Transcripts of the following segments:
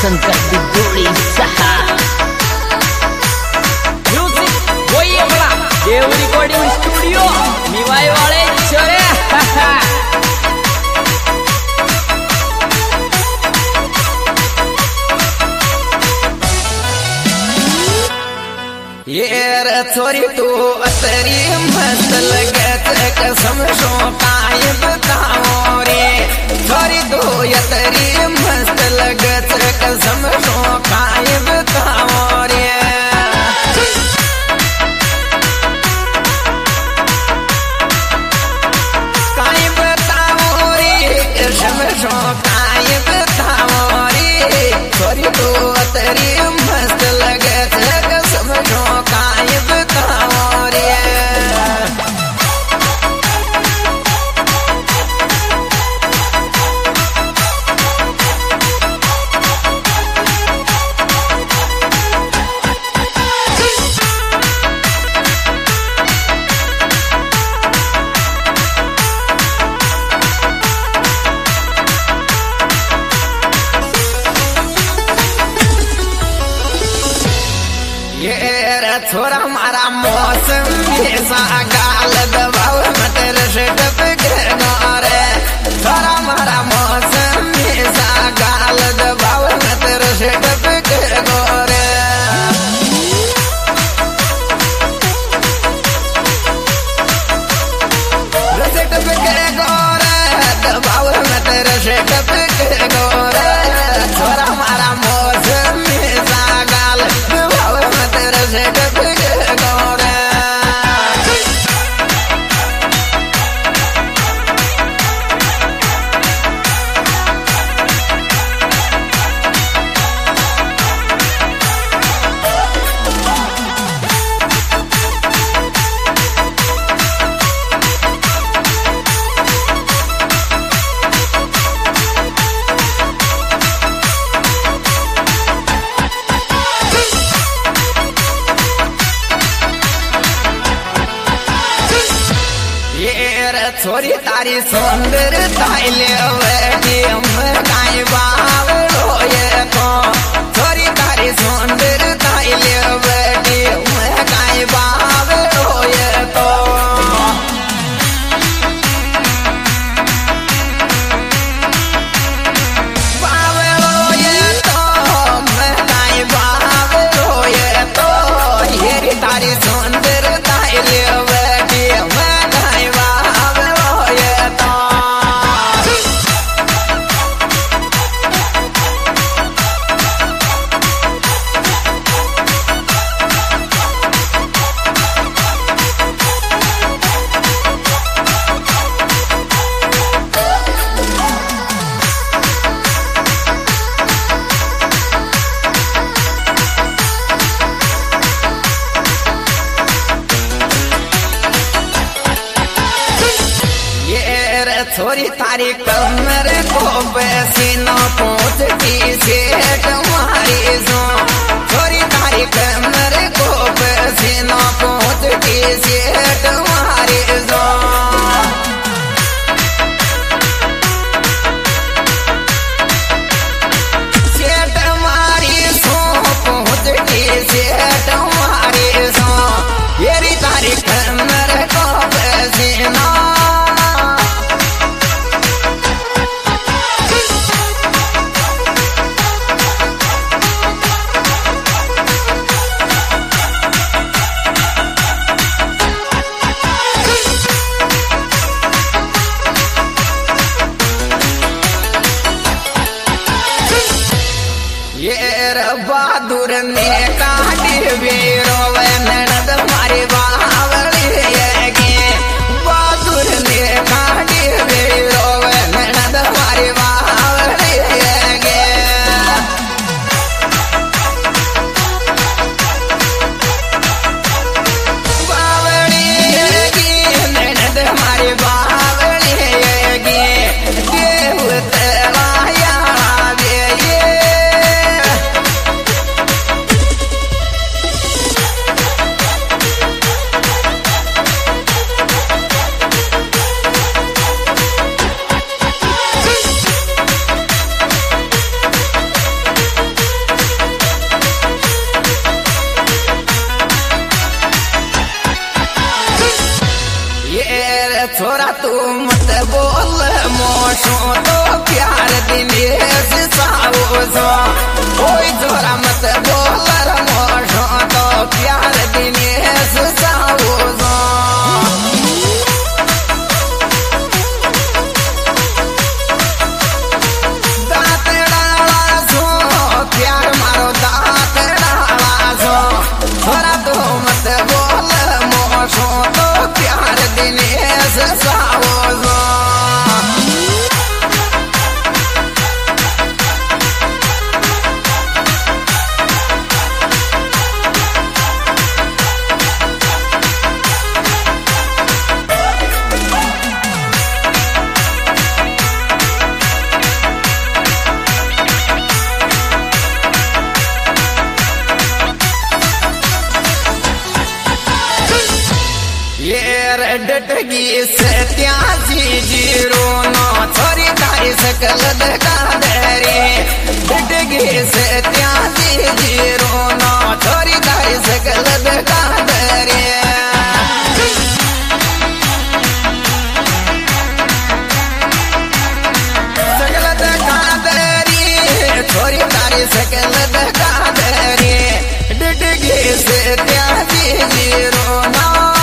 शंकर बिदोड़ी सहा म्यूजिक वही अपना देव रिकॉर्डिंग स्टूडियो निवाई वाले छोरे ये रे छोरी तू अतरी मस्त लगे कसम सो काय बताओ रे छोरी तू अतरी मस्त लगे कसम सो काय बताओ रे काय बताओ रे कसम सो काय बताओ रे छोरी तू अतरी मस्त लगे कसम सो काय बताओ रे छोरा मारा मौसम ऐसा गाल दबाव मत रशट पे रे छोरा मारा मौसम ऐसा गाल दबाव मत रशट पे रे रशट पे दबाव मत रशट पे रे छोरा मारा मौसम ऐसा गाल दबाव मत रशट छोरी तारी सुंदर ताइले बैठी काय बाव रोए तो छोरी तारी सुंदर ताइले बैठी काय बाव रोए तो बाव रोए तो काय बाव रोए तो ये तारी सुंदर ताइले बैठी काय बाव छोरी तारी कमर को पसीना पहुंचती से तुम्हारी सो छोरी तारी कमर को पसीना पहुंचती से तुम्हारी सो सेठ मारी सो पहुंचती से तुम्हारी सो ये तारी कमर को पसीना छोरा तू मत बोल मोशो तो प्यार दिनेश सावो सो ओए छोरा मत बोल मोशो तो प्यार दिनेश सावो सो दांत डाला सो प्यार मारो दांत डाला सो छोरा तू मत बोल मोशो तो प्यार दिनेश सावो सो डटगी 8709 छोरी तारी सकल दगा दरे डटगी 8709 छोरी तारी सकल दगा दरे सकल दगा दरे छोरी तारी सकल दगा दरे डटगी 8709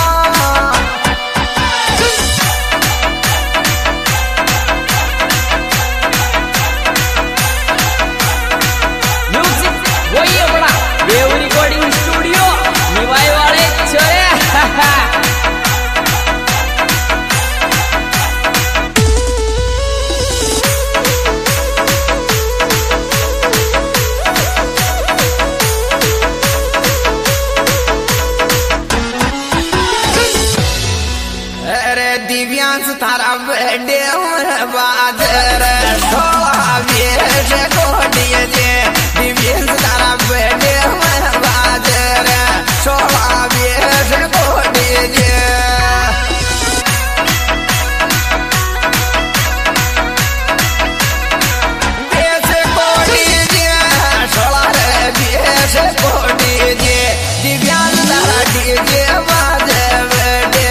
दिव्यांश तारा बर्थडे बाजर 16 कोटी जे दिव्यांश तारा बर्थडे बाजर 16 कोटी जे देश कोटी जे 16 कोटी जे दिव्यांश तारा डीजे बाजर बर्थडे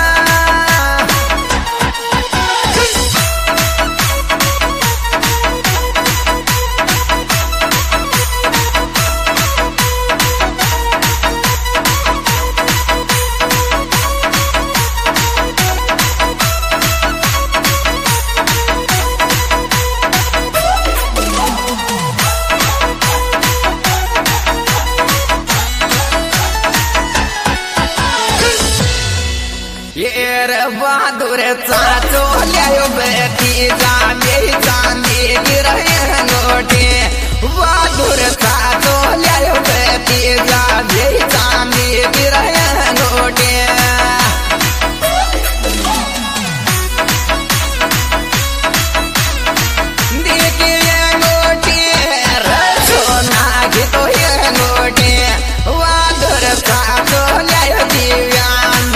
बहादुर चाचो लियो बेटी जाने चांदी गिरहे गोटे बहादुर चाचो लियो बेटी जाने चांदी गिरहे गोटे देखिए गोटे सोना की तो ये गोटे बहादुर चाचो लियो दिव्यांश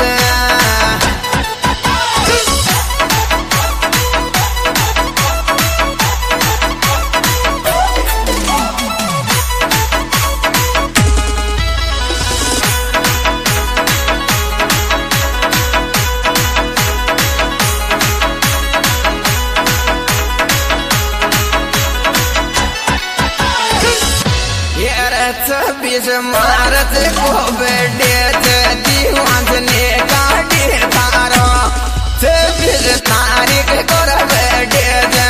बीस मार्च को बर्थडे दीवान ने गाड़ी तारो 26 तारीख को बर्थडे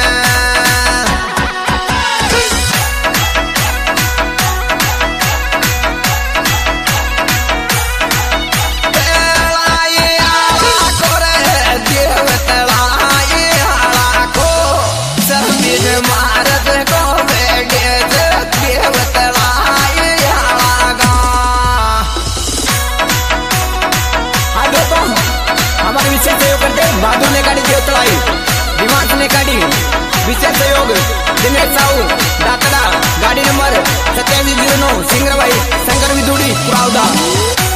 बहादुर ने काढ़ी देवतलाई दिमाग ने काढ़ी विशेष सहयोग दिनेश साहू दातड़ा गाड़ी नंबर 2709 सिंगरबाई शंकर विधुड़ी पुरावदा।